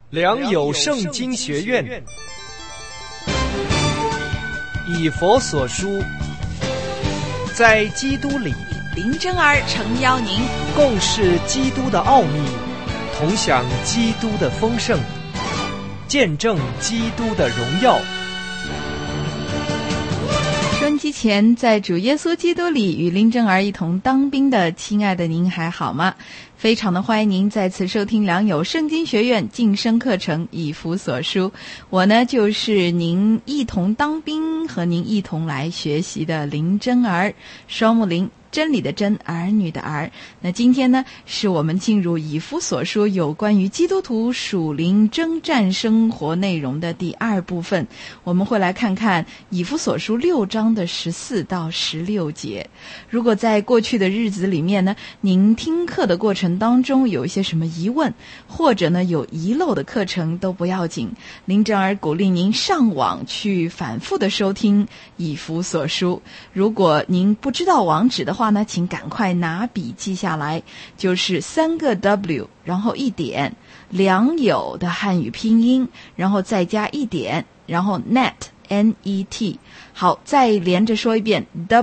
良友圣经学院，以佛所书，在基督里， 林真儿诚邀您共事基督的奥秘，同享基督的丰盛，见证基督的荣耀。 收音机前，在主耶稣基督里与林真儿一同当兵的亲爱的您还好吗？非常的欢迎您再次收听良友圣经学院晋升课程以弗所书。我呢就是您一同当兵和您一同来学习的林真儿，双木林，真理的真，儿女的儿。那今天呢是我们进入以弗所书有关于基督徒属灵征战生活内容的第二部分，我们会来看看以弗所书6章的14到16节。如果在过去的日子里面呢，您听课的过程当中有一些什么疑问，或者呢有遗漏的课程都不要紧，林真儿鼓励您上网去反复的收听以弗所书。如果您不知道网址的话呢，请赶快拿笔记下来，就是3个 W 然后1点，良友的汉语拼音，然后再加1点，然后 net NET。 好，再连着说一遍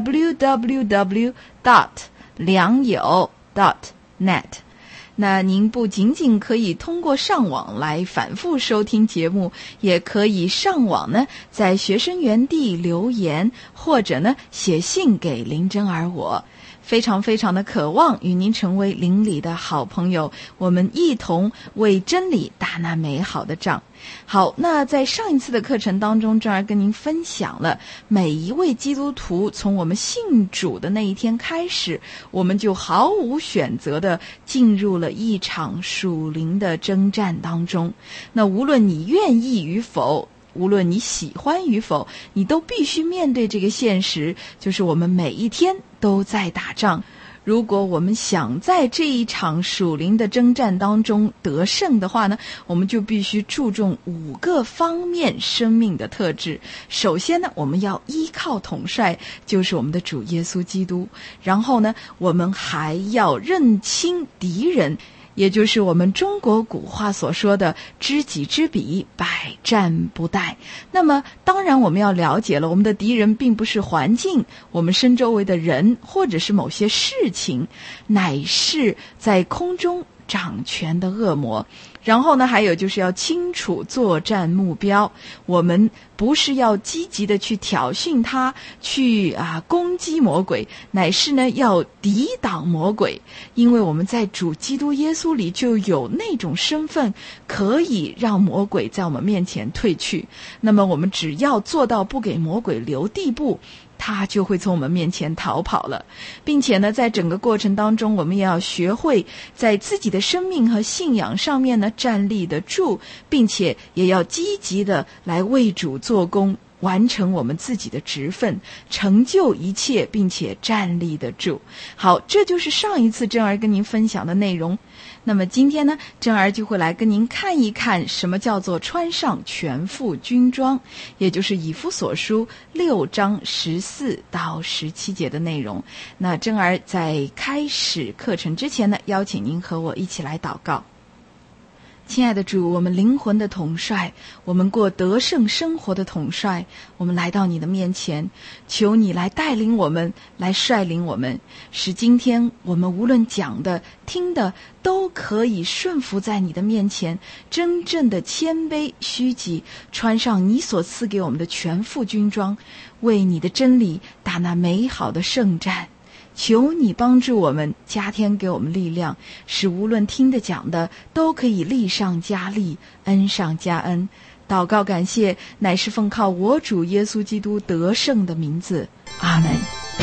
www.良友.net。 那您不仅仅可以通过上网来反复收听节目，也可以上网呢在学生园地留言，或者呢写信给林真儿我。非常非常的渴望与您成为邻里的好朋友，我们一同为真理打那美好的仗。好，那在上一次的课程当中，真儿跟您分享了每一位基督徒从我们信主的那一天开始，我们就毫无选择的进入了一场属灵的征战当中。那无论你愿意与否，无论你喜欢与否，你都必须面对这个现实，就是我们每一天都在打仗。如果我们想在这一场属灵的征战当中得胜的话呢，我们就必须注重5个方面生命的特质。首先呢，我们要依靠统帅，就是我们的主耶稣基督。然后呢，我们还要认清敌人，也就是我们中国古话所说的知己知彼，百战不殆。那么当然我们要了解了，我们的敌人并不是环境，我们身周围的人，或者是某些事情，乃是在空中掌权的恶魔。然后呢，还有就是要清楚作战目标，我们不是要积极的去挑衅他，去攻击魔鬼，乃是呢要抵挡魔鬼。因为我们在主基督耶稣里就有那种身份，可以让魔鬼在我们面前退去。那么我们只要做到不给魔鬼留地步，他就会从我们面前逃跑了。并且呢，在整个过程当中，我们也要学会在自己的生命和信仰上面呢站立得住，并且也要积极的来为主做工，完成我们自己的职分，成就一切，并且站立得住。好，这就是上一次真儿跟您分享的内容。那么今天呢，真儿就会来跟您看一看什么叫做穿上全副军装，也就是以弗所书6章14到17节的内容。那真儿在开始课程之前呢，邀请您和我一起来祷告。亲爱的主，我们灵魂的统帅，我们过得胜生活的统帅，我们来到你的面前，求你来带领我们，来率领我们，使今天我们无论讲的听的都可以顺服在你的面前，真正的谦卑虚己，穿上你所赐给我们的全副军装，为你的真理打那美好的胜战。求你帮助我们，加添给我们力量，使无论听的讲的都可以力上加力，恩上加恩。祷告感谢，乃是奉靠我主耶稣基督得胜的名字，阿们。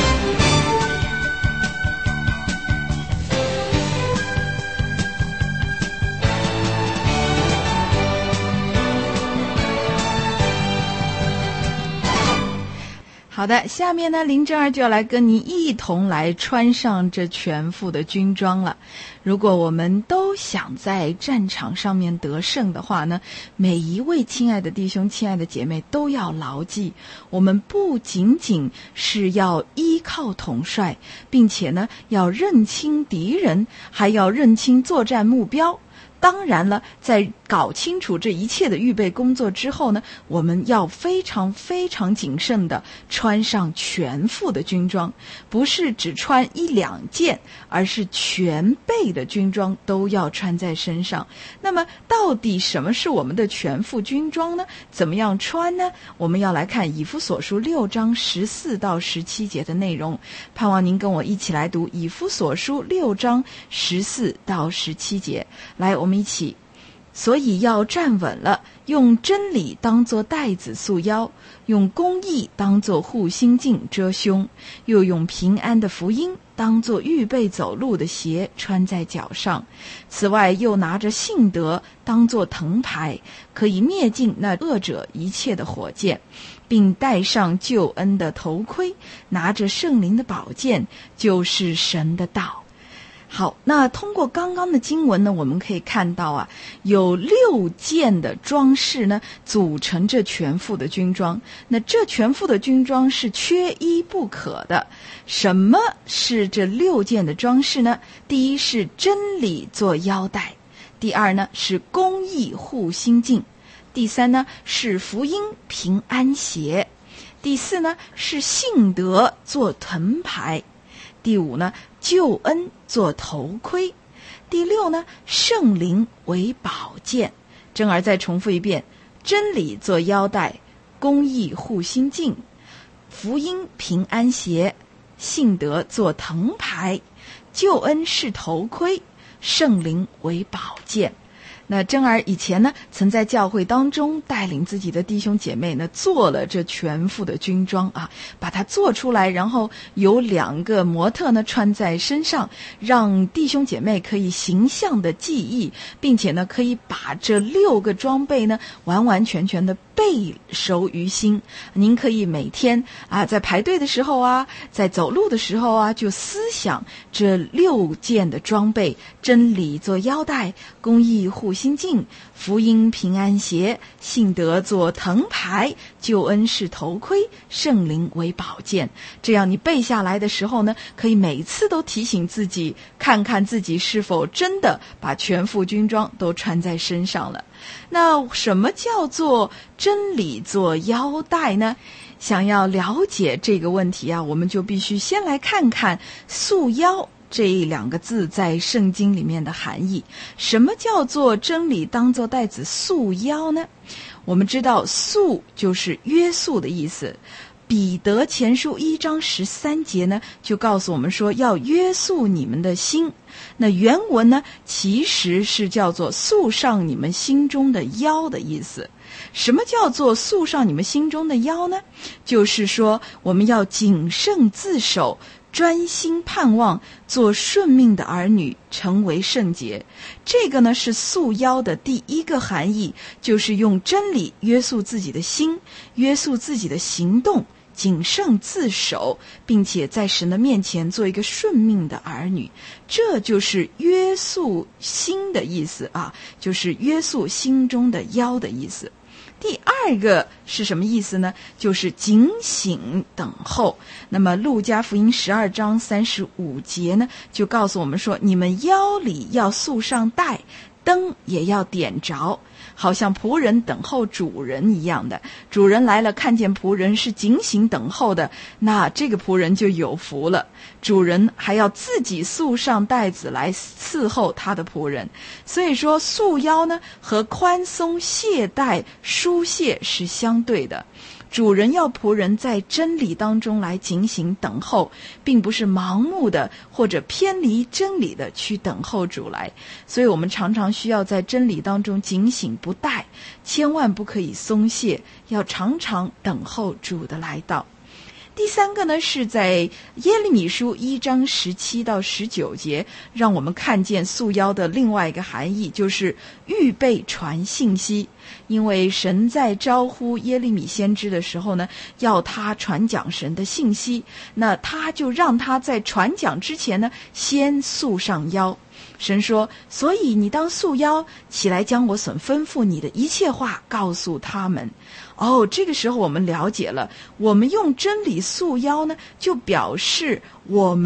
好的，下面呢，林真儿就要来跟您一同来穿上这全副的军装了。如果我们都想在战场上面得胜的话呢，每一位亲爱的弟兄、亲爱的姐妹都要牢记，我们不仅仅是要依靠统帅，并且呢要认清敌人，还要认清作战目标。 当然了，在搞清楚这一切的预备工作之后呢，我们要非常非常谨慎地穿上全副的军装，不是只穿1、2件，而是全备的军装都要穿在身上。那么到底什么是我们的全副军装呢？怎么样穿呢？我们要来看以弗所书6章14到17节的内容，盼望您跟我一起来读以弗所书6章14到17节。来，我们一起。所以要站稳了，用真理当作带子束腰，用公义当作护心镜遮胸，又用平安的福音当作预备走路的鞋穿在脚上。此外，又拿着信德当作藤牌，可以灭尽那恶者一切的火箭，并戴上救恩的头盔，拿着圣灵的宝剑，就是神的道。好，那通过刚刚的经文呢，我们可以看到啊，有6件的装饰呢，组成这全副的军装。那这全副的军装是缺一不可的。什么是这6件的装饰呢？第一是真理做腰带，第二呢是公义护心镜，第三呢是福音平安鞋，第四呢是信德做藤牌，第5呢救恩做头盔，第6呢圣灵为宝剑。珍儿再重复一遍：真理做腰带，公义护心镜，福音平安鞋，信德做藤牌，救恩是头盔，圣灵为宝剑。那珍儿以前呢，曾在教会当中带领自己的弟兄姐妹呢，做了这全副的军装啊，把它做出来，然后有2个模特呢穿在身上，让弟兄姐妹可以形象的记忆，并且呢，可以把这6个装备呢，完完全全的背熟于心。您可以每天啊，在排队的时候啊，在走路的时候啊，就思想这6件的装备：真理做腰带，公义护心镜，福音平安鞋，信德做藤牌，救恩是头盔，圣灵为宝剑。这样你背下来的时候呢，可以每次都提醒自己，看看自己是否真的把全副军装都穿在身上了。那什么叫做真理做腰带呢？想要了解这个问题啊，我们就必须先来看看束腰这2个字在圣经里面的含义。什么叫做真理当作带子束腰呢？我们知道束就是约束的意思。彼得前书1章13节呢，就告诉我们说要约束你们的心。那原文呢，其实是叫做束上你们心中的腰的意思。什么叫做束上你们心中的腰呢？就是说我们要谨慎自守，专心盼望，做顺命的儿女，成为圣洁。这个呢是束腰的第1个含义，就是用真理约束自己的心，约束自己的行动，谨慎自守，并且在神的面前做一个顺命的儿女。这就是约束心的意思啊，就是约束心中的腰的意思。第2个是什么意思呢？就是警醒等候。那么路加福音12章35节呢，就告诉我们说，你们腰里要束上带，灯也要点着，好像仆人等候主人一样的。主人来了，看见仆人是警醒等候的，那这个仆人就有福了。主人还要自己束上带子来伺候他的仆人。所以说束腰呢，和宽松懈怠疏泄是相对的。主人要仆人在真理当中来警醒等候，并不是盲目的或者偏离真理的去等候主来。所以我们常常需要在真理当中警醒不怠，千万不可以松懈，要常常等候主的来到。第3个呢，是在耶利米书1章17到19节，让我们看见束腰的另外一个含义，就是预备传信息。因为神在招呼耶利米先知的时候呢，要他传讲神的信息，那他就让他在传讲之前呢，先束上腰。神说，所以你当束腰起来，将我所吩咐你的一切话告诉他们。这个时候我们了解了，我们用真理束腰呢，就表示我们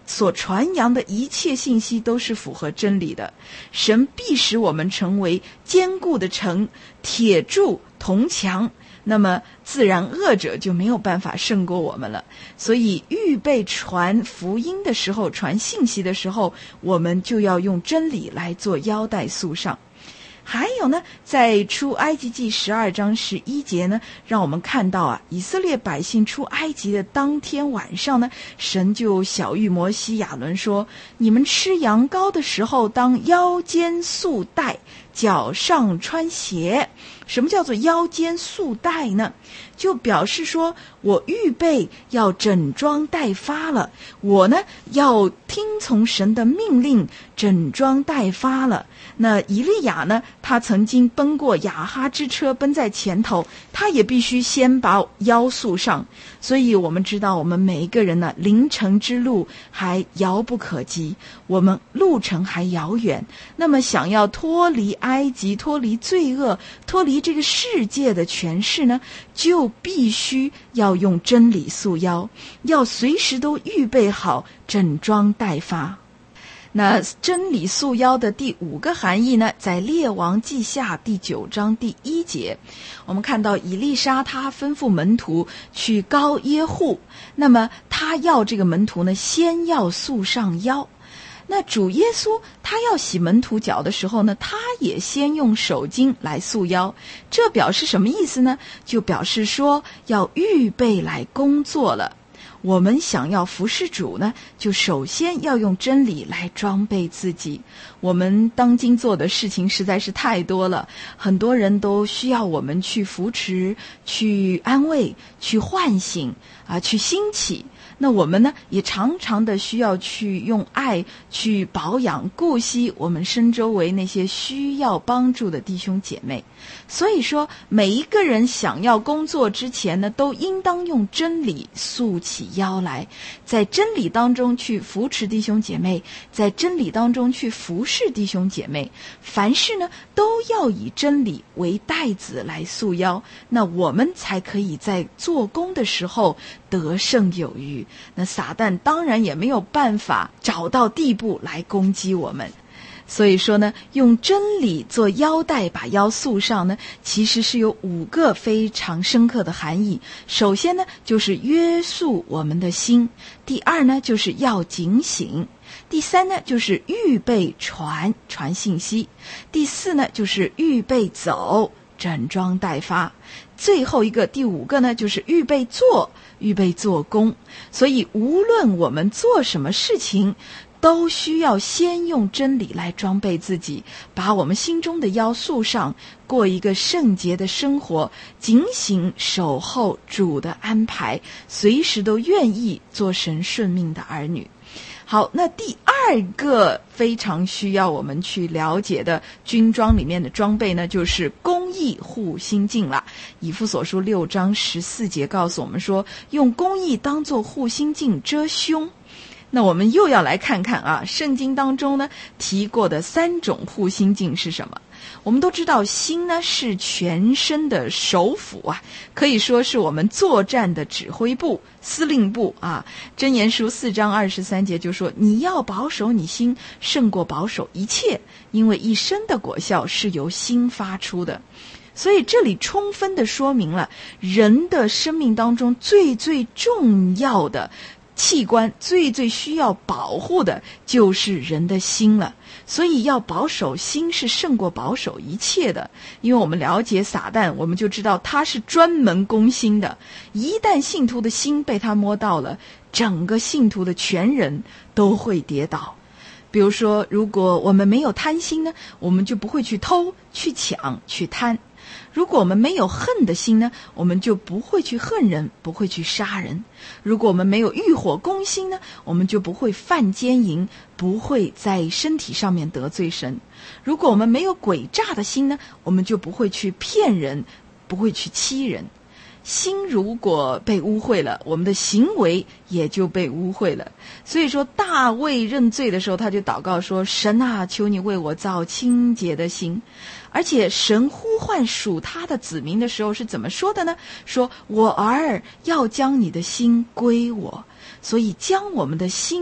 所传扬的一切信息都是符合真理的。神必使我们成为坚固的城，铁柱铜墙，那么自然恶者就没有办法胜过我们了。所以预备传福音的时候，传信息的时候，我们就要用真理来做腰带束上。还有呢，在出埃及记12章11节呢，让我们看到以色列百姓出埃及的当天晚上呢，神就晓谕摩西亚伦说，你们吃羊羔的时候，当腰间束带，脚上穿鞋。什么叫做腰间束带呢？就表示说我预备要整装待发了，我呢要听从神的命令，整装待发了。那以利亚呢，他曾经奔过亚哈之车，奔在前头，他也必须先把腰束上。所以我们知道，我们每一个人呢，临城之路还遥不可及，我们路程还遥远。那么想要脱离埃及，脱离罪恶，脱离这个世界的权势呢，就必须要用真理束腰，要随时都预备好，整装待发。那真理束腰的第5个含义呢，在列王记下第9章第1节，我们看到以利沙他吩咐门徒去膏耶户，那么他要这个门徒呢，先要束上腰。那主耶稣他要洗门徒脚的时候呢，他也先用手巾来束腰。这表示什么意思呢？就表示说要预备来工作了。我们想要服侍主呢，就首先要用真理来装备自己。我们当今做的事情实在是太多了，很多人都需要我们去扶持，去安慰，去唤醒去兴起。那我们呢，也常常的需要去用爱去保养顾惜我们身周围那些需要帮助的弟兄姐妹。所以说每一个人想要工作之前呢，都应当用真理束起腰来，在真理当中去扶持弟兄姐妹，在真理当中去服侍弟兄姐妹。凡事呢，都要以真理为带子来束腰，那我们才可以在做工的时候得胜有余。那撒旦当然也没有办法找到地步来攻击我们。所以说呢，用真理做腰带把腰束上呢，其实是有5个非常深刻的含义。首先呢，就是约束我们的心；第二呢，就是要警醒；第三呢，就是预备传信息；第4呢，就是预备走，整装待发；最后一个第5个呢，就是预备做工。所以无论我们做什么事情，都需要先用真理来装备自己，把我们心中的腰束上，过一个圣洁的生活，警醒守候主的安排，随时都愿意做神顺命的儿女。好，那第2个非常需要我们去了解的军装里面的装备呢，就是公义护心镜了。以弗所书6章14节告诉我们说，用公义当作护心镜遮胸。那我们又要来看看圣经当中呢提过的3种护心镜是什么。我们都知道心呢是全身的首府可以说是我们作战的指挥部、司令部箴言书4章23节就说，你要保守你心胜过保守一切，因为一生的果效是由心发出的。所以这里充分的说明了人的生命当中最重要的器官，最需要保护的就是人的心了。所以要保守心是胜过保守一切的。因为我们了解撒旦，我们就知道他是专门攻心的。一旦信徒的心被他摸到了，整个信徒的全人都会跌倒。比如说，如果我们没有贪心呢，我们就不会去偷、去抢、去贪。如果我们没有恨的心呢，我们就不会去恨人，不会去杀人。如果我们没有欲火攻心呢，我们就不会犯奸淫，不会在身体上面得罪神。如果我们没有诡诈的心呢，我们就不会去骗人，不会去欺人。心如果被污秽了，我们的行为也就被污秽了。所以说大卫认罪的时候，他就祷告说，神啊，求你为我造清洁的心。而且神呼唤属他的子民的时候是怎么说的呢？说，我儿要将你的心归我。所以将我们的心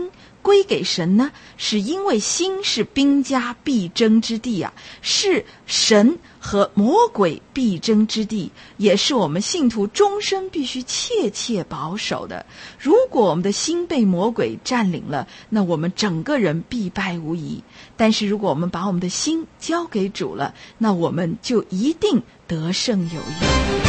归给神呢？是因为心是兵家必争之地啊，是神和魔鬼必争之地，也是我们信徒终身必须切切保守的。如果我们的心被魔鬼占领了，那我们整个人必败无疑。但是如果我们把我们的心交给主了，那我们就一定得胜有余。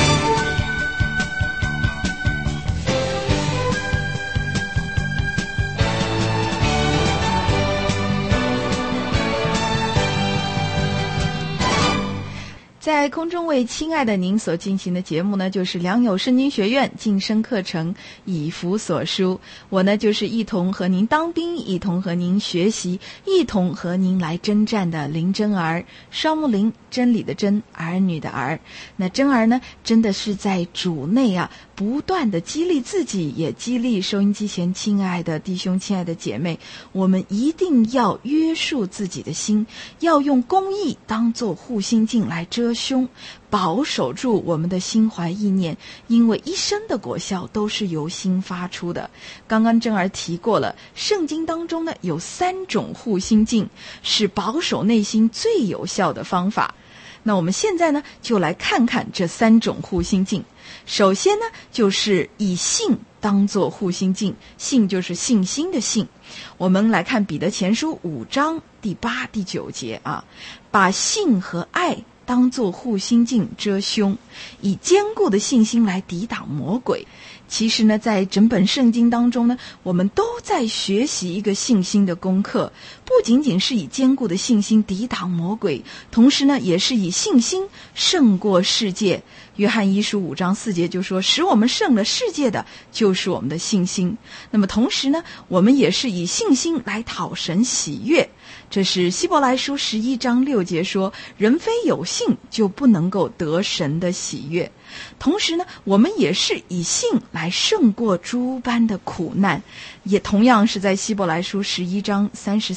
在空中为亲爱的您所进行的节目呢，就是良友圣经学院晋升课程以弗所书。我呢就是一同和您当兵，一同和您学习，一同和您来征战的林真儿，双木林，真理的真，儿女的儿。那真儿呢，真的是在主内啊，不断的激励自己，也激励收音机前亲爱的弟兄、亲爱的姐妹。我们一定要约束自己的心，要用公义当作护心镜来遮胸，保守住我们的心怀意念，因为一生的果效都是由心发出的。刚刚真儿提过了，圣经当中呢有3种护心镜，是保守内心最有效的方法。那我们现在呢就来看看这3种护心镜。首先呢就是以信当作护心镜，信就是信心的信。我们来看彼得前书5章第8、第9节啊，把信和爱当作护心镜遮胸，以坚固的信心来抵挡魔鬼。其实呢，在整本圣经当中呢，我们都在学习一个信心的功课，不仅仅是以坚固的信心抵挡魔鬼，同时呢，也是以信心胜过世界。约翰一书5章4节就说，使我们胜了世界的就是我们的信心。那么同时呢，我们也是以信心来讨神喜悦。这是希伯来书11章6节说，人非有信就不能够得神的喜悦。同时呢，我们也是以信来胜过诸般的苦难，也同样是在希伯来书11章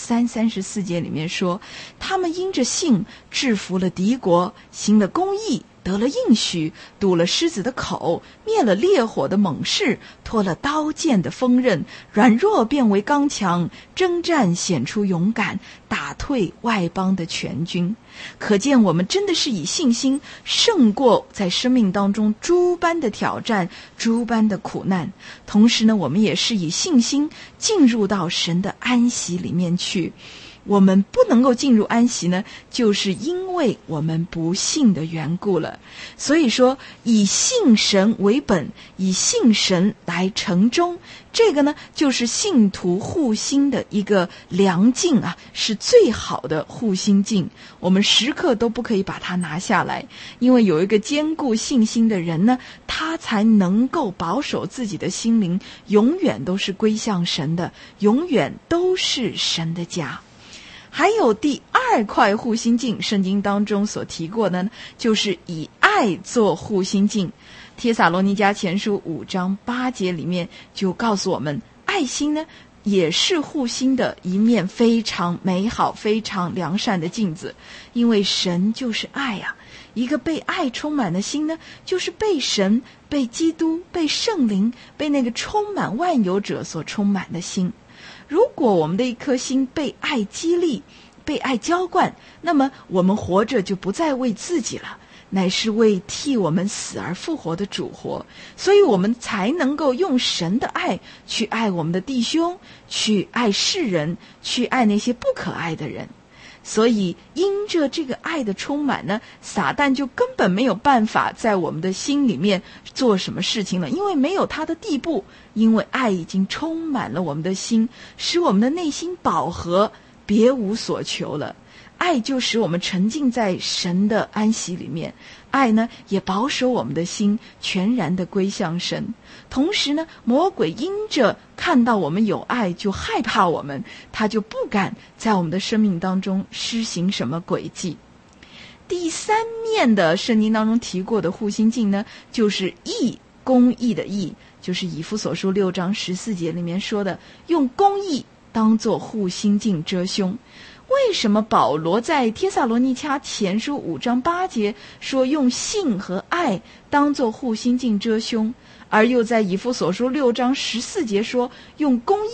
33、34节里面说，他们因着信制服了敌国，行了公义，得了应许，堵了狮子的口，灭了烈火的猛士，脱了刀剑的锋刃，软弱变为刚强，征战显出勇敢，打退外邦的全军。可见我们真的是以信心胜过在生命当中诸般的挑战，诸般的苦难。同时呢，我们也是以信心进入到神的安息里面去。我们不能够进入安息呢，就是因为我们不信的缘故了。所以说，以信神为本，以信神来成终，这个呢，就是信徒护心的一个良镜啊，是最好的护心镜。我们时刻都不可以把它拿下来，因为有一个坚固信心的人呢，他才能够保守自己的心灵，永远都是归向神的，永远都是神的家。还有第2块护心镜，圣经当中所提过的呢，就是以爱做护心镜。帖撒罗尼迦前书5章8节里面就告诉我们，爱心呢也是护心的一面非常美好、非常良善的镜子，因为神就是爱啊。一个被爱充满的心呢，就是被神、被基督、被圣灵、被那个充满万有者所充满的心。如果我们的一颗心被爱激励，被爱浇灌，那么我们活着就不再为自己了，乃是为替我们死而复活的主活。所以我们才能够用神的爱去爱我们的弟兄，去爱世人，去爱那些不可爱的人。所以因着这个爱的充满呢，撒旦就根本没有办法在我们的心里面做什么事情了，因为没有他的地步，因为爱已经充满了我们的心，使我们的内心饱和，别无所求了。爱就使我们沉浸在神的安息里面，爱呢也保守我们的心全然的归向神。同时呢，魔鬼因着看到我们有爱，就害怕我们，他就不敢在我们的生命当中施行什么诡计。第3面的圣经当中提过的护心镜呢，就是义，公义的义，就是以弗所书6章14节里面说的，用公义当作护心镜遮胸。为什么保罗在帖撒罗尼迦前书5章8节说用信和爱当作护心镜遮胸，而又在以弗所书6章14节说用公义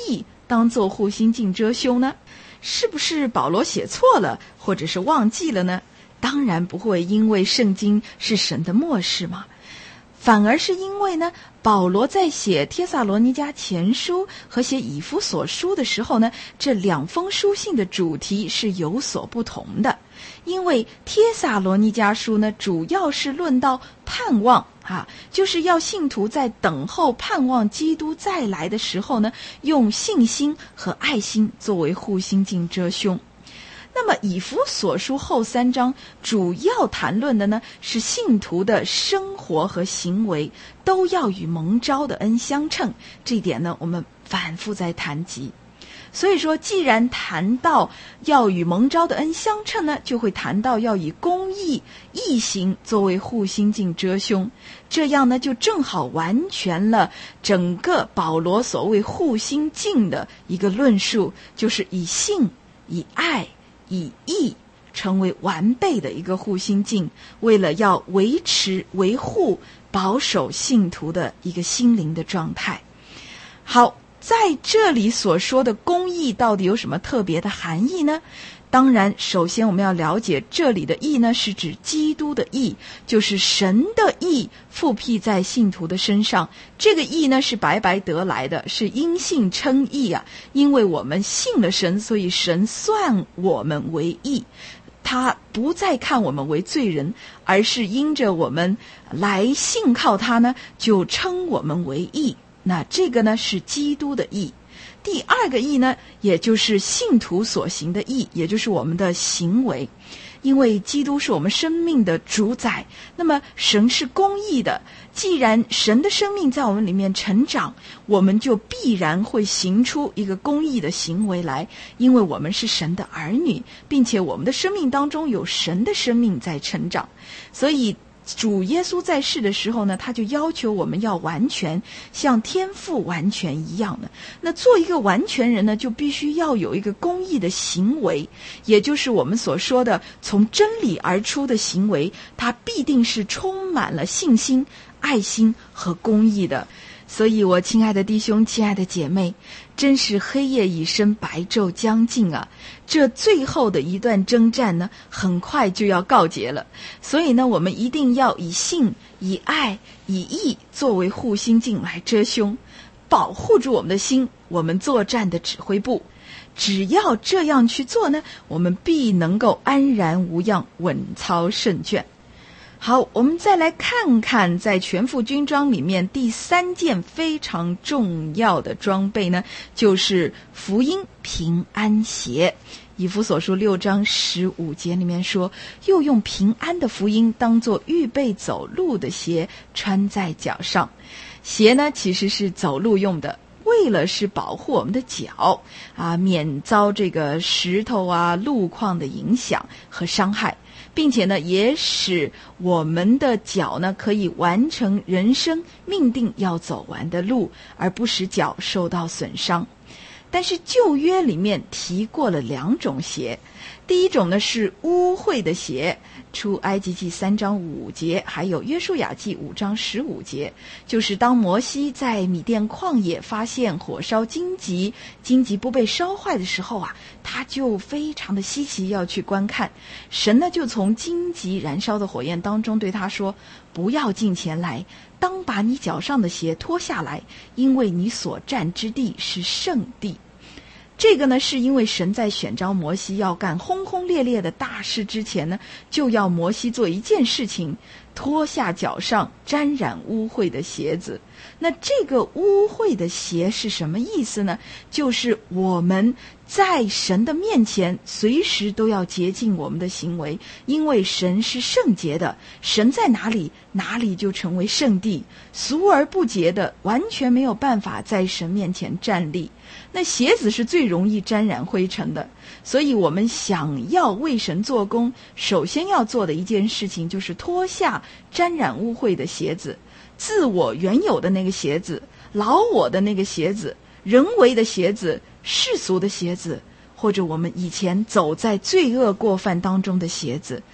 当做护心镜遮胸呢？是不是保罗写错了，或者是忘记了呢？当然不会，因为圣经是神的默示嘛。反而是因为呢，保罗在写帖撒罗尼迦前书和写以弗所书的时候呢，这两封书信的主题是有所不同的。因为帖撒罗尼迦书呢，主要是论到盼望就是要信徒在等候盼望基督再来的时候呢，用信心和爱心作为护心镜遮胸。那么以弗所书后3章主要谈论的呢，是信徒的生活和行为都要与蒙召的恩相称，这一点呢我们反复在谈及。所以说既然谈到要与蒙召的恩相称呢，就会谈到要以公义义行作为护心镜遮胸，这样呢就正好完全了整个保罗所谓护心镜的一个论述，就是以信以爱以义成为完备的一个护心镜，为了要维持维护保守信徒的一个心灵的状态。好，在这里所说的公义到底有什么特别的含义呢？当然首先我们要了解这里的义呢，是指基督的义，就是神的义复辟在信徒的身上。这个义呢是白白得来的，是因信称义因为我们信了神，所以神算我们为义，他不再看我们为罪人，而是因着我们来信靠他呢，就称我们为义。那这个呢是基督的义。第二个义呢，也就是信徒所行的义，也就是我们的行为。因为基督是我们生命的主宰，那么神是公义的，既然神的生命在我们里面成长，我们就必然会行出一个公义的行为来，因为我们是神的儿女，并且我们的生命当中有神的生命在成长。所以主耶稣在世的时候呢，他就要求我们要完全，像天父完全一样的。那做一个完全人呢，就必须要有一个公义的行为，也就是我们所说的从真理而出的行为，它必定是充满了信心、爱心和公义的。所以我亲爱的弟兄，亲爱的姐妹，真是黑夜已深，白昼将近这最后的一段征战呢，很快就要告结了。所以呢，我们一定要以信、以爱、以义作为护心镜来遮胸，保护住我们的心，我们作战的指挥部。只要这样去做呢，我们必能够安然无恙，稳操胜券。好，我们再来看看在全副军装里面第3件非常重要的装备呢，就是福音平安鞋。以弗所书6章15节里面说，又用平安的福音当作预备走路的鞋穿在脚上。鞋呢其实是走路用的，为了是保护我们的脚免遭这个石头路况的影响和伤害，并且呢也使我们的脚呢可以完成人生命定要走完的路，而不使脚受到损伤。但是旧约里面提过了2种鞋，第一种呢是污秽的鞋，出埃及记3章5节，还有约书亚记5章15节，就是当摩西在米甸旷野发现火烧荆棘，荆棘不被烧坏的时候他就非常的稀奇要去观看。神呢就从荆棘燃烧的火焰当中对他说，不要近前来，当把你脚上的鞋脱下来，因为你所站之地是圣地。这个呢是因为神在选召摩西要干轰轰烈烈的大事之前呢，就要摩西做一件事情，脱下脚上沾染污秽的鞋子。那这个污秽的鞋是什么意思呢？就是我们在神的面前随时都要洁净我们的行为，因为神是圣洁的，神在哪里，哪里就成为圣地。俗而不洁的完全没有办法在神面前站立。那鞋子是最容易沾染灰尘的，所以我们想要为神做工，首先要做的一件事情就是脱下沾染污秽的鞋子，自我原有的那个鞋子，老我的那个鞋子，人为的鞋子，世俗的鞋子，或者我们以前走在罪恶过犯当中的鞋子，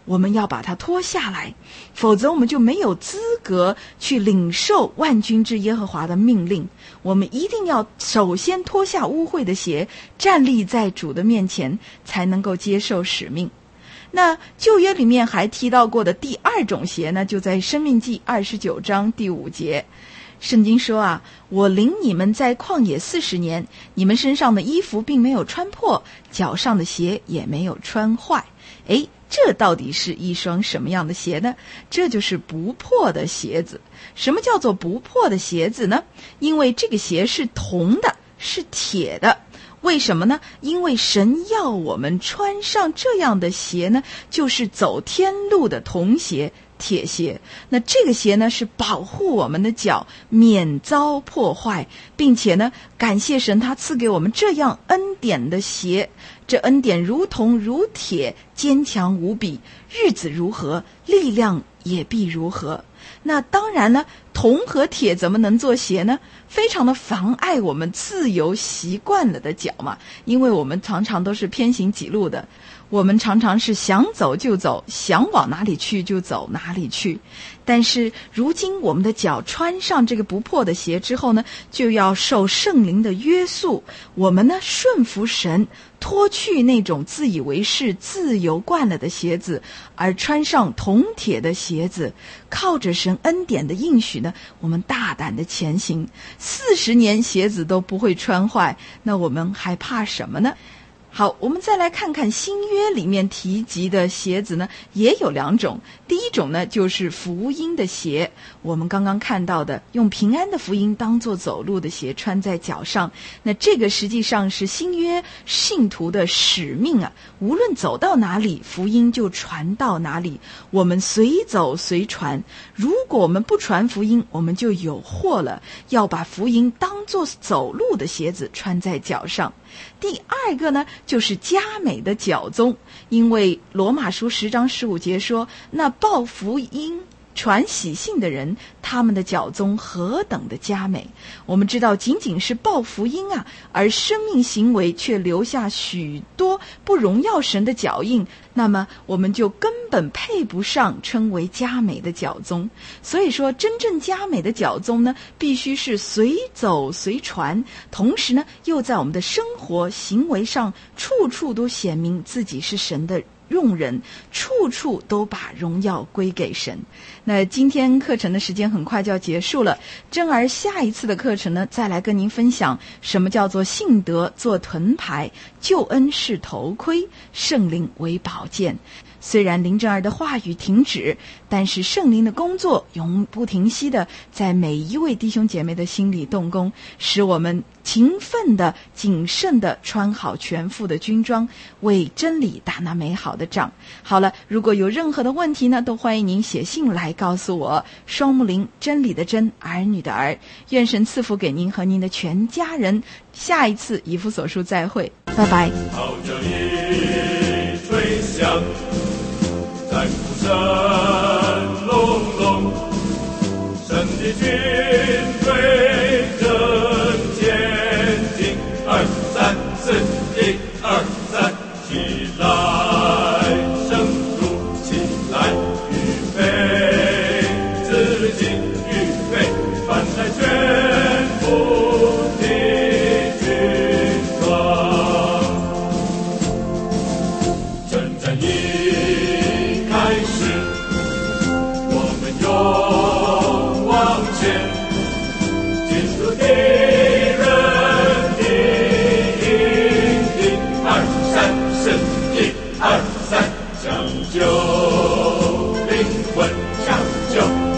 我们要把它脱下来，否则我们就没有资格去领受万军之耶和华的命令。我们一定要首先脱下污秽的鞋，站立在主的面前，才能够接受使命。那旧约里面还提到过的第二种鞋呢，就在申命记29章第5节。圣经说啊，我领你们在旷野40年，你们身上的衣服并没有穿破，脚上的鞋也没有穿坏。这到底是一双什么样的鞋呢？这就是不破的鞋子。什么叫做不破的鞋子呢？因为这个鞋是铜的，是铁的。为什么呢？因为神要我们穿上这样的鞋呢，就是走天路的铜鞋，铁鞋。那这个鞋呢，是保护我们的脚免遭破坏，并且呢，感谢神他赐给我们这样恩典的鞋。这恩典如铜如铁，坚强无比，日子如何，力量也必如何。那当然呢，铜和铁怎么能做鞋呢？非常的妨碍我们自由习惯了的脚嘛，因为我们常常都是偏行己路的，我们常常是想走就走，想往哪里去就走哪里去。但是如今我们的脚穿上这个不破的鞋之后呢，就要受圣灵的约束，我们呢顺服神，脱去那种自以为是自由惯了的鞋子，而穿上铜铁的鞋子，靠着神恩典的应许呢，我们大胆的前行，40年鞋子都不会穿坏，那我们还怕什么呢？好，我们再来看看新约里面提及的鞋子呢，也有2种。第一种呢，就是福音的鞋，我们刚刚看到的，用平安的福音当作走路的鞋穿在脚上。那这个实际上是新约信徒的使命啊，无论走到哪里，福音就传到哪里，我们随走随传。如果我们不传福音，我们就有祸了，要把福音当作走路的鞋子穿在脚上。第二个呢，就是佳美的脚踪，因为罗马书10章15节说，那报福音传喜信的人，他们的脚踪何等的佳美。我们知道仅仅是报福音啊，而生命行为却留下许多不荣耀神的脚印，那么我们就根本配不上称为佳美的脚踪。所以说真正佳美的脚踪呢，必须是随走随传，同时呢又在我们的生活行为上处处都显明自己是神的用人，处处都把荣耀归给神。那今天课程的时间很快就要结束了，珍儿下一次的课程呢，再来跟您分享什么叫做信德做盾牌，救恩是头盔，圣灵为宝剑。虽然林珍儿的话语停止，但是圣灵的工作永不停息的在每一位弟兄姐妹的心里动工，使我们勤奋的谨慎的穿好全副的军装，为真理打那美好的仗。好了，如果有任何的问题呢，都欢迎您写信来告诉我。双木林，真理的真，儿女的儿。愿神赐福给您和您的全家人。下一次以弗所书再会，拜拜。 号角一吹响，战鼓声隆隆，神的军队正前进。2、3、4，1、2、3，起来，圣徒起来，预备，自己预备，翻来全部的军装。征战一开始，我们勇往前，进入敌人的营地。2、3、4，1、2、3，抢救灵魂，抢救